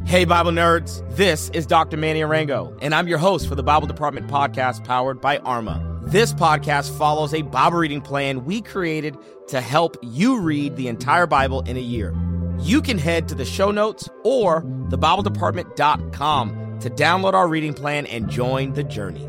Hey, Bible nerds, this is Dr. Manny Arango, and I'm your host for the Bible Department podcast powered by Arma. This podcast follows a Bible reading plan we created to help you read the entire Bible in a year. You can head to the show notes or thebibledepartment.com to download our reading plan and join the journey.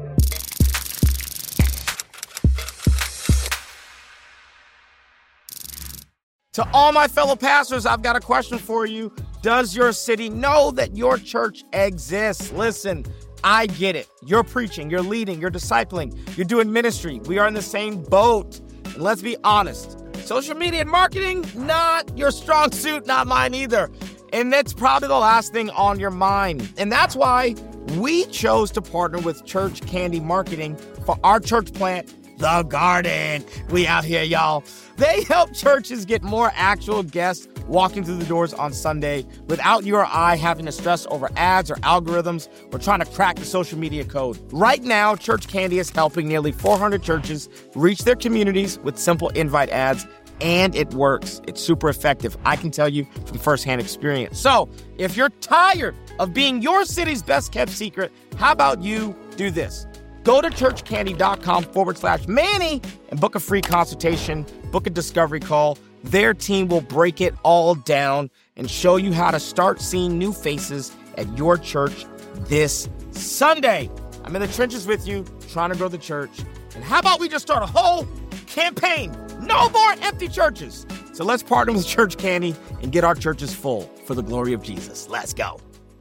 To all my fellow pastors, I've got a question for you. Does your city know that your church exists? Listen, I get it. You're preaching, you're leading, you're discipling, you're doing ministry. We are in the same boat. And let's be honest, social media and marketing, not your strong suit, not mine either. And that's probably the last thing on your mind. And that's why we chose to partner with Church Candy Marketing for our church plant, The Garden. We out here, y'all. They help churches get more actual guests walking through the doors on Sunday without you or I having to stress over ads or algorithms or trying to crack the social media code. Right now, Church Candy is helping nearly 400 churches reach their communities with simple invite ads, and it works. It's super effective. I can tell you from firsthand experience. So if you're tired of being your city's best kept secret, how about you do this? Go to churchcandy.com/Manny and book a free consultation, book a discovery call. Their team will break it all down and show you how to start seeing new faces at your church this Sunday. I'm in the trenches with you, trying to grow the church. And how about we just start a whole campaign? No more empty churches. So let's partner with Church Candy and get our churches full for the glory of Jesus. Let's go.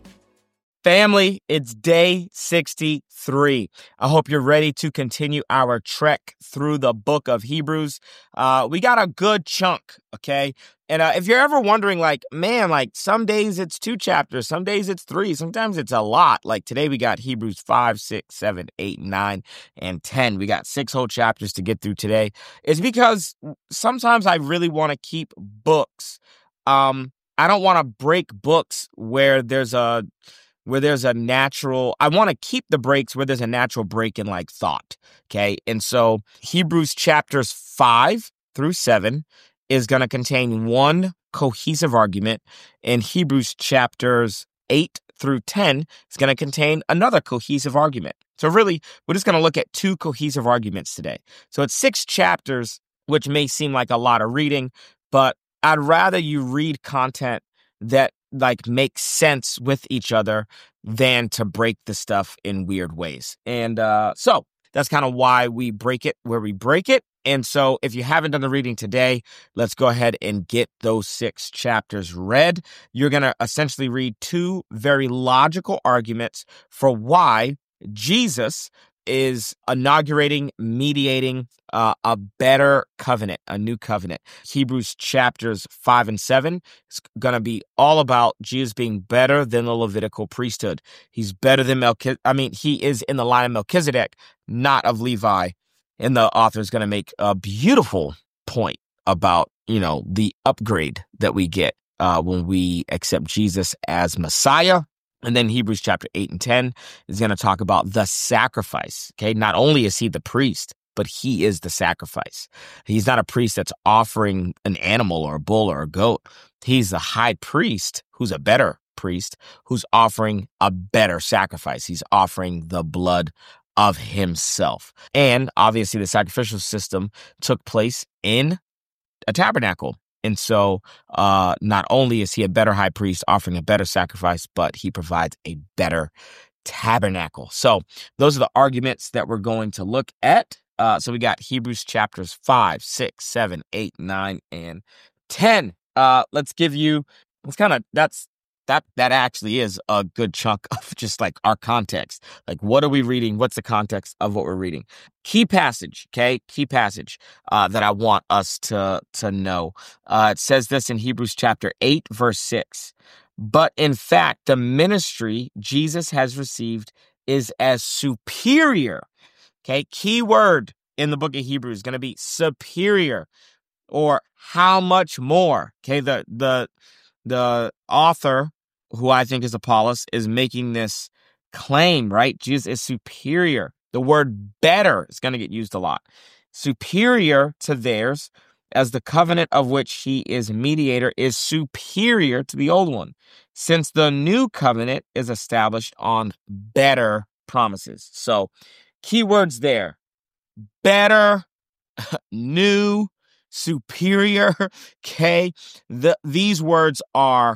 Family, it's day 63. I hope you're ready to continue our trek through the book of Hebrews. We got a good chunk, okay? And if you're ever wondering, some days it's 2 chapters, some days it's 3, sometimes it's a lot. Like today we got Hebrews 5, 6, 7, 8, 9, and 10. We got 6 whole chapters to get through today. It's because sometimes I really want to keep books. I don't want to break books where there's a natural, I want to keep the breaks where there's a natural break in thought. Okay. And so Hebrews chapters 5 through 7 is going to contain one cohesive argument, and Hebrews chapters 8 through 10 is going to contain another cohesive argument. So really, we're just going to look at 2 cohesive arguments today. So it's 6 chapters, which may seem like a lot of reading, but I'd rather you read content that makes sense with each other than to break the stuff in weird ways. And so that's kind of why we break it where we break it. And so if you haven't done the reading today, let's go ahead and get those 6 chapters read. You're going to essentially read 2 very logical arguments for why Jesus is inaugurating, mediating a better covenant, a new covenant. Hebrews chapters 5 and 7 is going to be all about Jesus being better than the Levitical priesthood. He's better than he is in the line of Melchizedek, not of Levi. And the author is going to make a beautiful point about, the upgrade that we get when we accept Jesus as Messiah. And then Hebrews chapter 8 and 10 is going to talk about the sacrifice. Okay, not only is he the priest, but he is the sacrifice. He's not a priest that's offering an animal or a bull or a goat. He's the high priest who's a better priest who's offering a better sacrifice. He's offering the blood of himself. And obviously the sacrificial system took place in a tabernacle. And so not only is he a better high priest offering a better sacrifice, but he provides a better tabernacle. So those are the arguments that we're going to look at. So we got Hebrews chapters 5, 6, 7, 8, 9, and 10. That actually is a good chunk of just our context. What are we reading? What's the context of what we're reading? Key passage that I want us to know. It says this in Hebrews chapter 8, verse 6. But in fact, the ministry Jesus has received is as superior. Okay, key word in the book of Hebrews is going to be superior, or how much more. Okay, the author, who I think is Apollos, is making this claim, right? Jesus is superior. The word better is going to get used a lot. Superior to theirs, as the covenant of which he is mediator is superior to the old one, since the new covenant is established on better promises. So, keywords there: better, new, superior. Okay. These words are,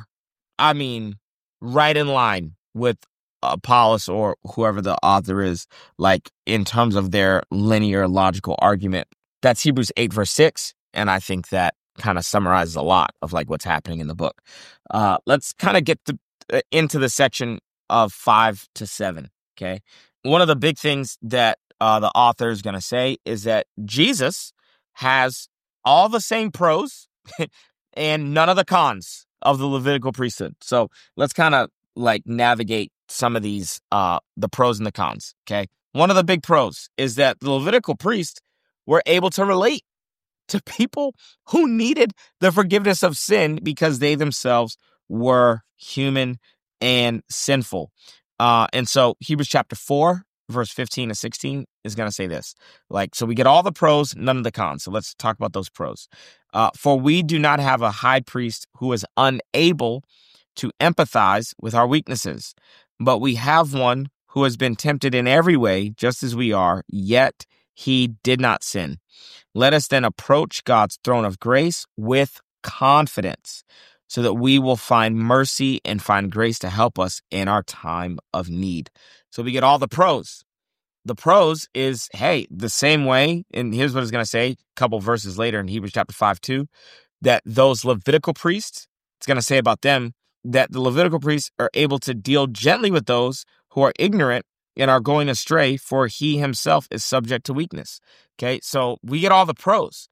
right in line with Apollos or whoever the author is, like in terms of their linear logical argument. That's Hebrews 8 verse 6. And I think that kind of summarizes a lot of like what's happening in the book. Let's kind of get into the section of 5 to 7. Okay. One of the big things that the author is going to say is that Jesus has all the same pros and none of the cons of the Levitical priesthood. So let's kind of like navigate some of these, the pros and the cons. Okay. One of the big pros is that the Levitical priests were able to relate to people who needed the forgiveness of sin because they themselves were human and sinful. And so Hebrews chapter 4, verse 15 to 16 is going to say this. So we get all the pros, none of the cons. So let's talk about those pros. For we do not have a high priest who is unable to empathize with our weaknesses, but we have one who has been tempted in every way, just as we are, yet he did not sin. Let us then approach God's throne of grace with confidence so that we will find mercy and find grace to help us in our time of need. So we get all the pros. The pros is, hey, the same way, and here's what it's going to say a couple verses later in Hebrews chapter 5-2, that those Levitical priests, it's going to say about them, that the Levitical priests are able to deal gently with those who are ignorant and are going astray, for he himself is subject to weakness. Okay, so we get all the pros.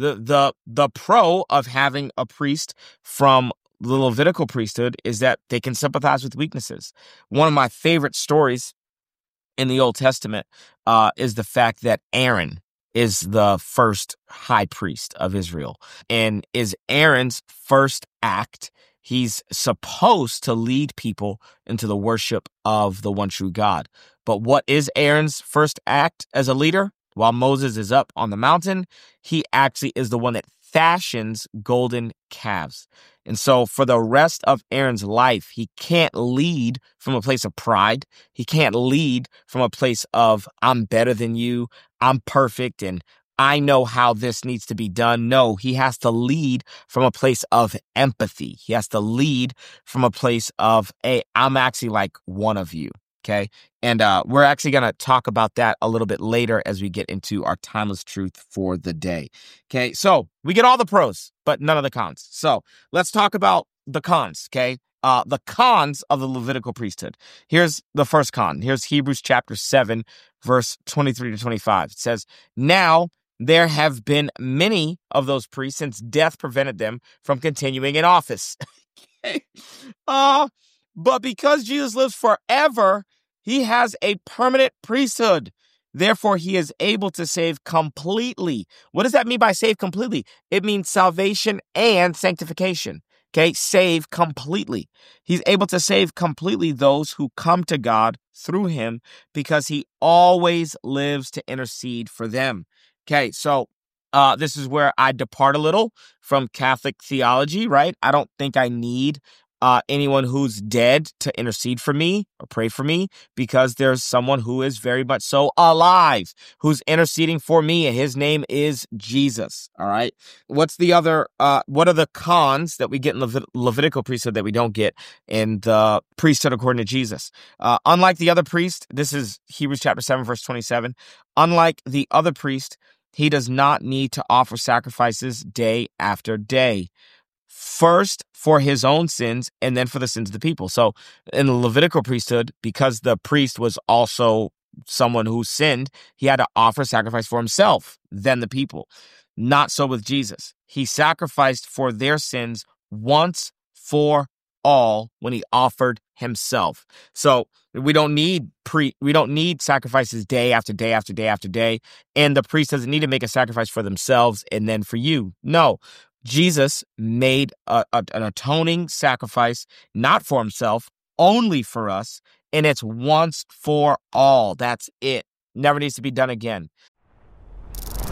The pro of having a priest from the Levitical priesthood is that they can sympathize with weaknesses. One of my favorite stories in the Old Testament is the fact that Aaron is the first high priest of Israel, and is Aaron's first act. He's supposed to lead people into the worship of the one true God. But what is Aaron's first act as a leader? While Moses is up on the mountain, he actually is the one that fashions golden calves. And so for the rest of Aaron's life, he can't lead from a place of pride. He can't lead from a place of, I'm better than you, I'm perfect, and I know how this needs to be done. No, he has to lead from a place of empathy. He has to lead from a place of, hey, I'm actually like one of you. Okay. And we're actually going to talk about that a little bit later as we get into our timeless truth for the day. Okay. So we get all the pros, but none of the cons. So let's talk about the cons. Okay. The cons of the Levitical priesthood. Here's the first con. Here's Hebrews chapter 7, verse 23 to 25. It says, now there have been many of those priests since death prevented them from continuing in office. But because Jesus lives forever, he has a permanent priesthood. Therefore, he is able to save completely. What does that mean by save completely? It means salvation and sanctification. Okay, save completely. He's able to save completely those who come to God through him because he always lives to intercede for them. Okay, so this is where I depart a little from Catholic theology, right? I don't think I need anyone who's dead to intercede for me or pray for me, because there's someone who is very much so alive who's interceding for me, and his name is Jesus. All right. What's the other, what are the cons that we get in Levitical priesthood that we don't get in the priesthood according to Jesus? Unlike the other priest, this is Hebrews chapter 7, verse 27. Unlike the other priest, he does not need to offer sacrifices day after day. First for his own sins and then for the sins of the people. So in the Levitical priesthood, because the priest was also someone who sinned, he had to offer sacrifice for himself, then the people. Not so with Jesus. He sacrificed for their sins once for all when he offered himself. So we don't need sacrifices day after day after day after day, and the priest doesn't need to make a sacrifice for themselves and then for you. No. Jesus made an atoning sacrifice, not for himself, only for us, and it's once for all. That's it. Never needs to be done again.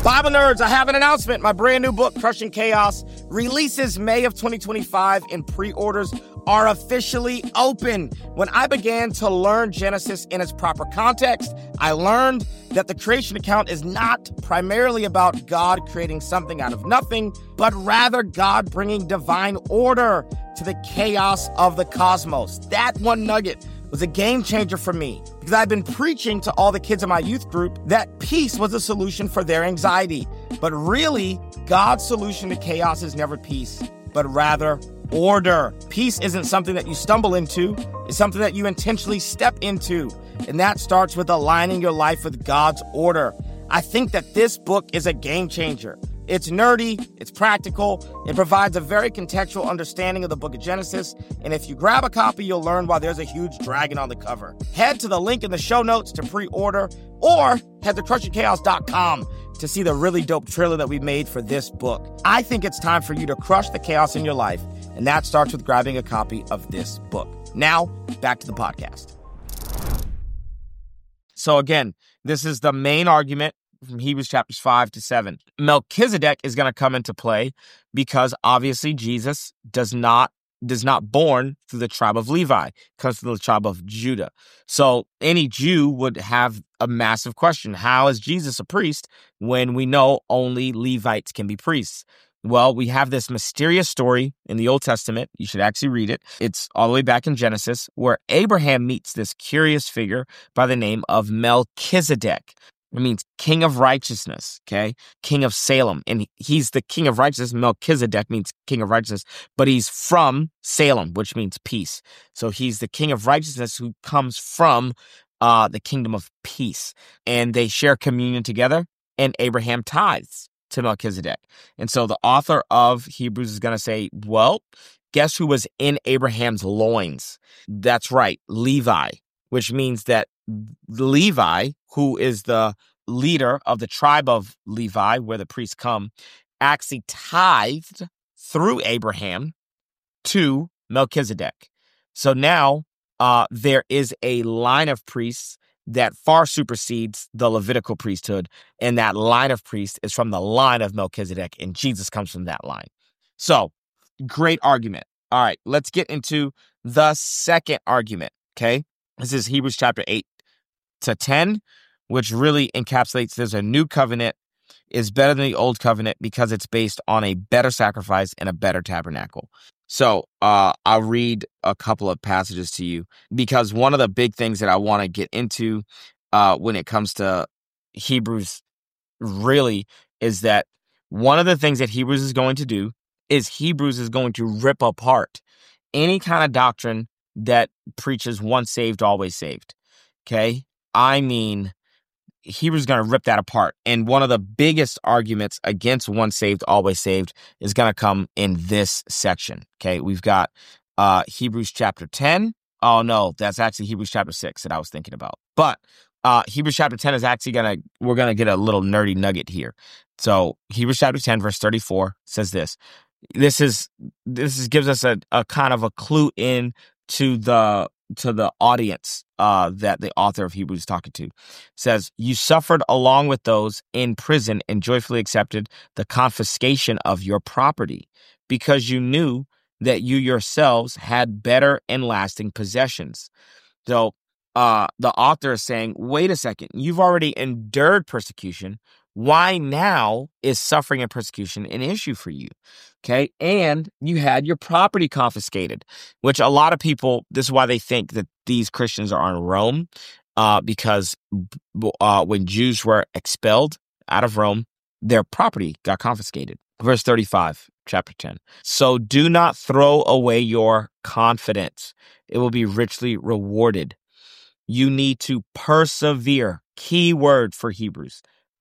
Bible nerds, I have an announcement. My brand new book, Crushing Chaos, releases May of 2025, and pre-orders are officially open. When I began to learn Genesis in its proper context, I learned that the creation account is not primarily about God creating something out of nothing, but rather God bringing divine order to the chaos of the cosmos. That one nugget was a game changer for me because I've been preaching to all the kids in my youth group that peace was a solution for their anxiety. But really, God's solution to chaos is never peace, but rather order. Peace isn't something that you stumble into. It's something that you intentionally step into. And that starts with aligning your life with God's order. I think that this book is a game changer. It's nerdy, it's practical, it provides a very contextual understanding of the book of Genesis, and if you grab a copy, you'll learn why there's a huge dragon on the cover. Head to the link in the show notes to pre-order, or head to crushingchaos.com to see the really dope trailer that we made for this book. I think it's time for you to crush the chaos in your life, and that starts with grabbing a copy of this book. Now, back to the podcast. So again, this is the main argument from Hebrews chapters 5 to 7. Melchizedek is going to come into play because obviously Jesus does not born through the tribe of Levi, comes from the tribe of Judah. So any Jew would have a massive question. How is Jesus a priest when we know only Levites can be priests? Well, we have this mysterious story in the Old Testament. You should actually read it. It's all the way back in Genesis, where Abraham meets this curious figure by the name of Melchizedek. It means king of righteousness, okay? King of Salem. And he's the king of righteousness. Melchizedek means king of righteousness, but he's from Salem, which means peace. So he's the king of righteousness who comes from the kingdom of peace. And they share communion together, and Abraham tithes to Melchizedek. And so the author of Hebrews is going to say, well, guess who was in Abraham's loins? That's right, Levi, which means that Levi, who is the leader of the tribe of Levi, where the priests come, actually tithed through Abraham to Melchizedek. So now there is a line of priests that far supersedes the Levitical priesthood, and that line of priests is from the line of Melchizedek, and Jesus comes from that line. So, great argument. All right, let's get into the second argument, okay? This is Hebrews chapter 8 to 10, which really encapsulates there's a new covenant is better than the old covenant because it's based on a better sacrifice and a better tabernacle. So I'll read a couple of passages to you because one of the big things that I want to get into when it comes to Hebrews really is that one of the things that Hebrews is going to do is Hebrews is going to rip apart any kind of doctrine that preaches once saved, always saved. Okay? I mean, Hebrews is going to rip that apart. And one of the biggest arguments against once saved, always saved is going to come in this section. Okay? We've got Hebrews chapter 10. Oh, no, that's actually Hebrews chapter 6 that I was thinking about. But Hebrews chapter 10 is actually we're going to get a little nerdy nugget here. So Hebrews chapter 10, verse 34 says this. This gives us a kind of a clue in to the audience that the author of Hebrews is talking to. It says, you suffered along with those in prison and joyfully accepted the confiscation of your property because you knew that you yourselves had better and lasting possessions. So the author is saying, wait a second, you've already endured persecution. Why now is suffering and persecution an issue for you? Okay. And you had your property confiscated, which a lot of people, this is why they think that these Christians are in Rome, because when Jews were expelled out of Rome, their property got confiscated. Verse 35, chapter 10. So do not throw away your confidence. It will be richly rewarded. You need to persevere. Key word for Hebrews.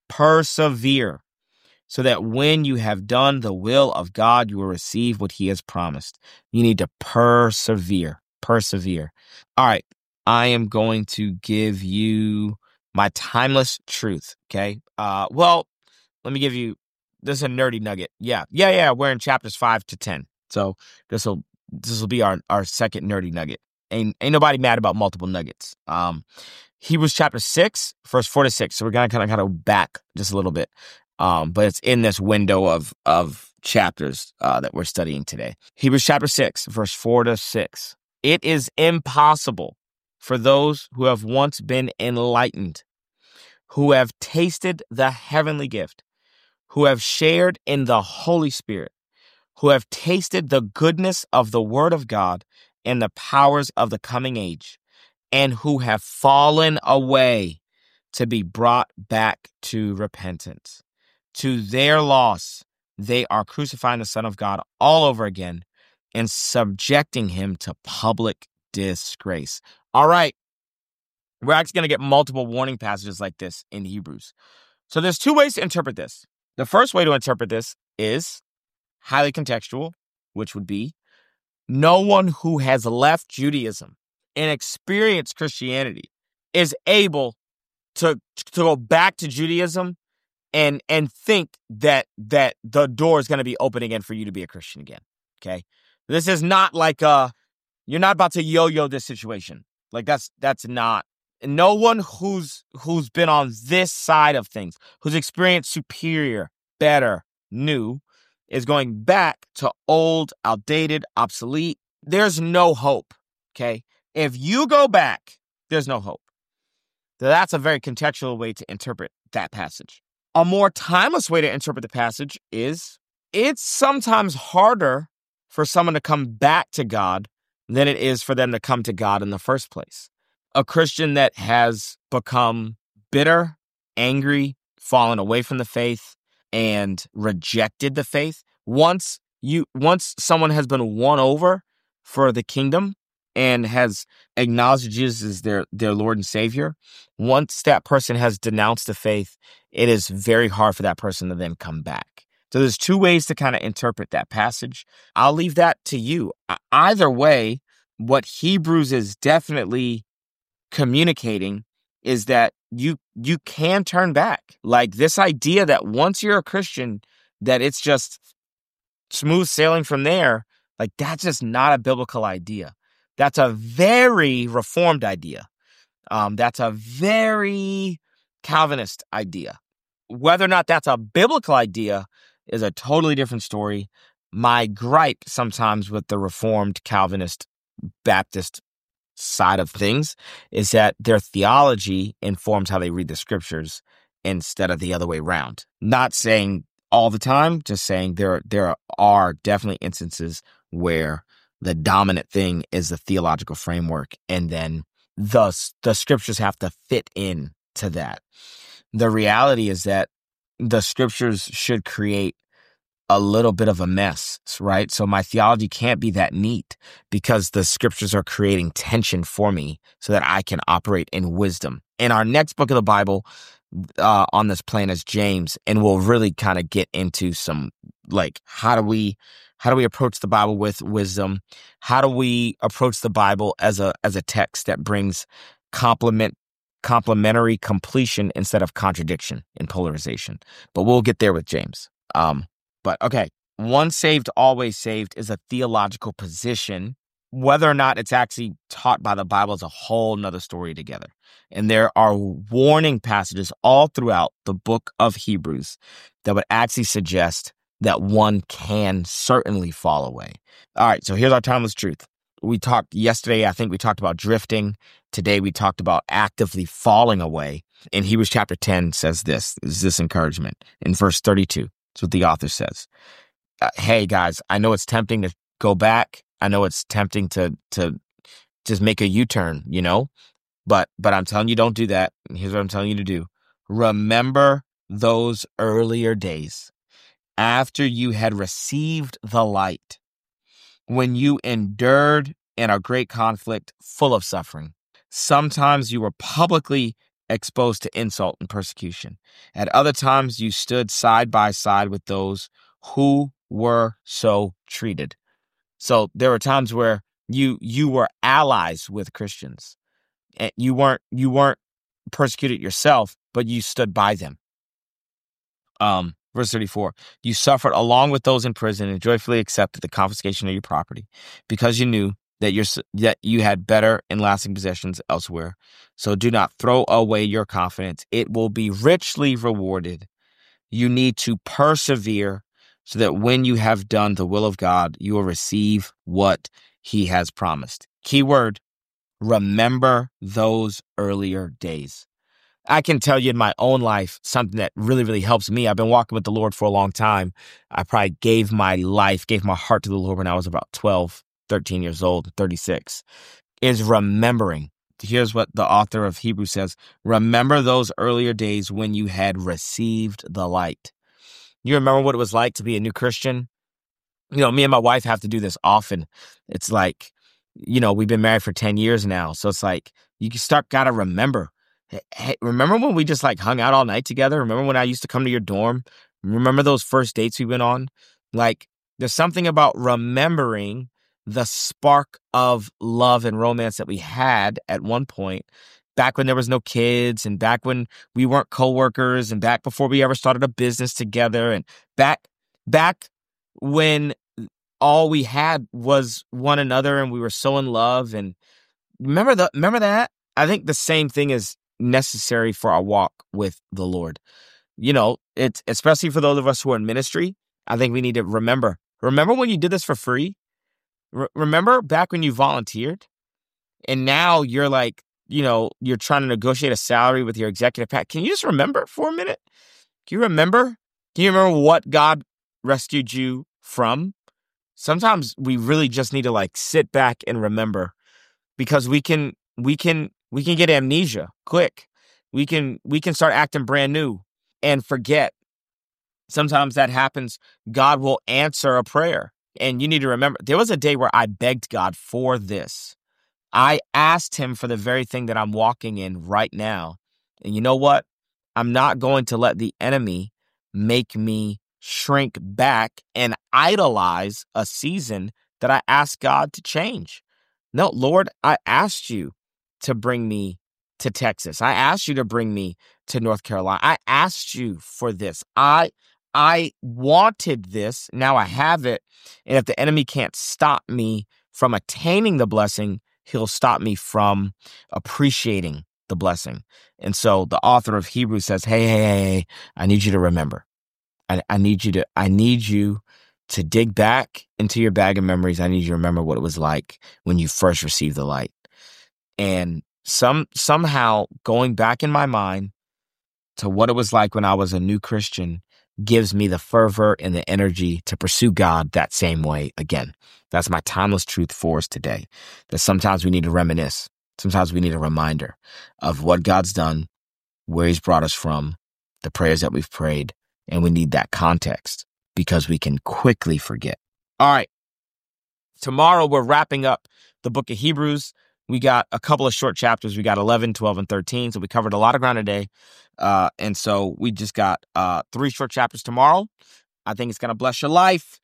Persevere, so that when you have done the will of God, you will receive what he has promised. You need to persevere. Persevere. All right. I am going to give you my timeless truth. Okay. Well, let me give you, this is a nerdy nugget. Yeah. We're in chapters 5 to 10. So this will be our second nerdy nugget. Ain't nobody mad about multiple nuggets. Hebrews chapter 6, verse 4 to 6. So we're going to kind of back just a little bit. But it's in this window of chapters that we're studying today. Hebrews chapter 6, verse 4-6. It is impossible for those who have once been enlightened, who have tasted the heavenly gift, who have shared in the Holy Spirit, who have tasted the goodness of the Word of God and the powers of the coming age, and who have fallen away to be brought back to repentance. To their loss, they are crucifying the Son of God all over again and subjecting him to public disgrace. All right, we're actually going to get multiple warning passages like this in Hebrews. So there's two ways to interpret this. The first way to interpret this is highly contextual, which would be no one who has left Judaism and experienced Christianity is able to go back to Judaism and think that the door is going to be open again for you to be a Christian again. Okay, this is not like you're not about to yo-yo this situation. Like that's not. No one who's been on this side of things, who's experienced superior, better, new, is going back to old, outdated, obsolete. There's no hope. Okay, if you go back, there's no hope. So that's a very contextual way to interpret that passage. A more timeless way to interpret the passage is it's sometimes harder for someone to come back to God than it is for them to come to God in the first place. A Christian that has become bitter, angry, fallen away from the faith, and rejected the faith, once someone has been won over for the kingdom and has acknowledged Jesus as their Lord and Savior, once that person has denounced the faith, it is very hard for that person to then come back. So there's two ways to kind of interpret that passage. I'll leave that to you. Either way, what Hebrews is definitely communicating is that you can turn back. Like this idea that once you're a Christian, that it's just smooth sailing from there, like that's just not a biblical idea. That's a very Reformed idea. That's a very Calvinist idea. Whether or not that's a biblical idea is a totally different story. My gripe sometimes with the Reformed Calvinist Baptist side of things is that their theology informs how they read the scriptures instead of the other way around. Not saying all the time, just saying there are definitely instances where the dominant thing is the theological framework, and then the scriptures have to fit in to that. The reality is that the scriptures should create a little bit of a mess, right? So my theology can't be that neat because the scriptures are creating tension for me so that I can operate in wisdom. In our next book of the Bible on this plane is James, and we'll really kind of get into some like how do we approach the Bible with wisdom? How do we approach the Bible as a text that brings complementary completion instead of contradiction and polarization? But we'll get there with James. But okay, once saved, always saved is a theological position. Whether or not it's actually taught by the Bible is a whole nother story together. And there are warning passages all throughout the book of Hebrews that would actually suggest that one can certainly fall away. All right, so here's our timeless truth. We talked yesterday, I think we talked about drifting. Today we talked about actively falling away. In Hebrews chapter 10 says this encouragement. In verse 32, that's what the author says. Hey guys, I know it's tempting to go back. I know it's tempting to just make a U-turn, but I'm telling you, don't do that. And here's what I'm telling you to do. Remember those earlier days after you had received the light, when you endured in a great conflict full of suffering. Sometimes you were publicly exposed to insult and persecution. At other times, you stood side by side with those who were so treated. So there were times where you were allies with Christians. And you weren't persecuted yourself, but you stood by them. Verse 34, you suffered along with those in prison and joyfully accepted the confiscation of your property because you knew that you had better and lasting possessions elsewhere. So do not throw away your confidence. It will be richly rewarded. You need to persevere so that when you have done the will of God, you will receive what he has promised. Keyword, remember those earlier days. I can tell you in my own life, something that really, really helps me. I've been walking with the Lord for a long time. I probably gave my heart to the Lord when I was about 12, 13 years old, 36, is remembering. Here's what the author of Hebrews says. Remember those earlier days when you had received the light. You remember what it was like to be a new Christian? Me and my wife have to do this often. It's like, we've been married for 10 years now. So it's like, got to remember. Hey, remember when we just hung out all night together? Remember when I used to come to your dorm? Remember those first dates we went on? There's something about remembering the spark of love and romance that we had at one point, back when there was no kids and back when we weren't coworkers and back before we ever started a business together and back when all we had was one another and we were so in love. And remember that? I think the same thing is necessary for our walk with the Lord. It's especially for those of us who are in ministry. I think we need to remember when you did this for free. Remember back when you volunteered and now you're you're trying to negotiate a salary with your executive pack. Can you just remember for a minute? Can you remember what God rescued you from? Sometimes we really just need to sit back and remember, because we can get amnesia quick. We can start acting brand new and forget. Sometimes that happens. God will answer a prayer. And you need to remember, there was a day where I begged God for this. I asked him for the very thing that I'm walking in right now. And you know what? I'm not going to let the enemy make me shrink back and idolize a season that I asked God to change. No, Lord, I asked you to bring me to Texas. I asked you to bring me to North Carolina. I asked you for this. I wanted this. Now I have it. And if the enemy can't stop me from attaining the blessing, he'll stop me from appreciating the blessing. And so the author of Hebrews says, hey, I need you to remember. I need you to dig back into your bag of memories. I need you to remember what it was like when you first received the light. And somehow going back in my mind to what it was like when I was a new Christian gives me the fervor and the energy to pursue God that same way again. That's my timeless truth for us today. That sometimes we need to reminisce. Sometimes we need a reminder of what God's done, where he's brought us from, the prayers that we've prayed, and we need that context because we can quickly forget. All right. Tomorrow we're wrapping up the book of Hebrews. We got a couple of short chapters. We got 11, 12, and 13. So we covered a lot of ground today. And so we just got 3 short chapters tomorrow. I think it's going to bless your life.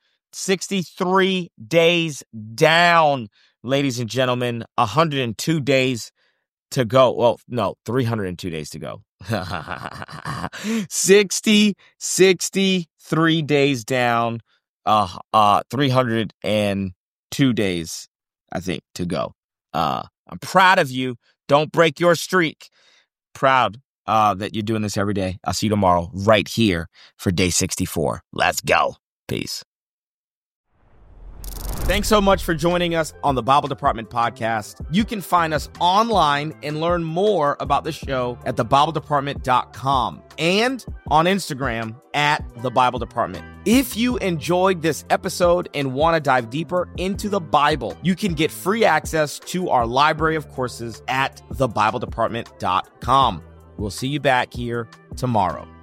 63 days down, ladies and gentlemen, 102 days to go. Well, no, 302 days to go. 63 days down, 302 days, I think, to go. I'm proud of you. Don't break your streak. Proud that you're doing this every day. I'll see you tomorrow right here for day 64. Let's go. Peace. Thanks so much for joining us on the Bible Department podcast. You can find us online and learn more about the show at thebibledepartment.com and on Instagram at The Bible Department. If you enjoyed this episode and want to dive deeper into the Bible, you can get free access to our library of courses at thebibledepartment.com. We'll see you back here tomorrow.